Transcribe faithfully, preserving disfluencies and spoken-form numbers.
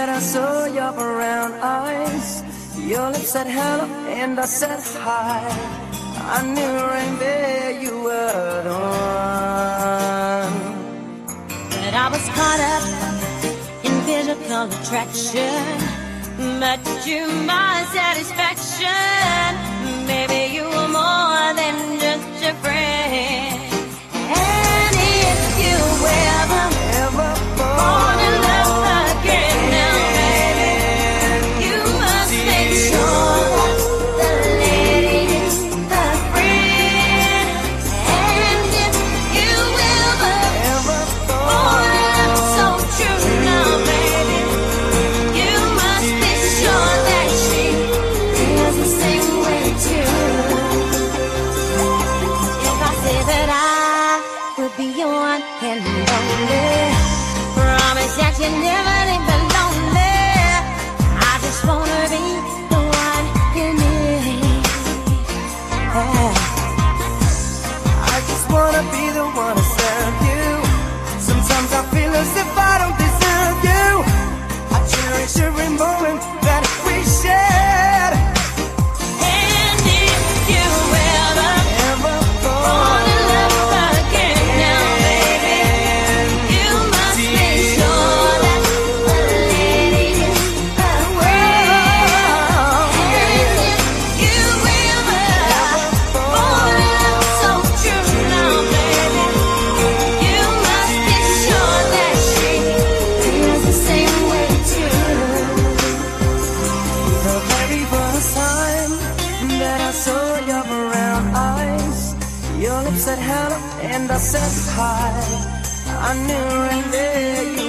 that I saw your brown eyes. Your lips said hello and I said hi. I knew right there you were the one. But I was caught up in physical attraction, but you my satisfaction. Maybe you were more than just a friend. And if you ever, Ever fall in love again now, baby, you must make sure that the lady is the friend. And if you ever ever fall in love so true now, baby, you must be sure that she feels the same way too. If I say that I will be your one and only, promise that you never leave me lonely. I just wanna be the one you need. Yeah. I just wanna be the one to serve you. Sometimes I feel as if I don't deserve you. I cherish every moment that we shared. And if you ever Ever fall in love again now, baby, you must make sure that the lady is the friend. And if you ever fall in love so true now, baby, you must be sure that she feels the same way too. The very first time that I saw your brown eyes, your lips said hello and I said hi. I knew right there you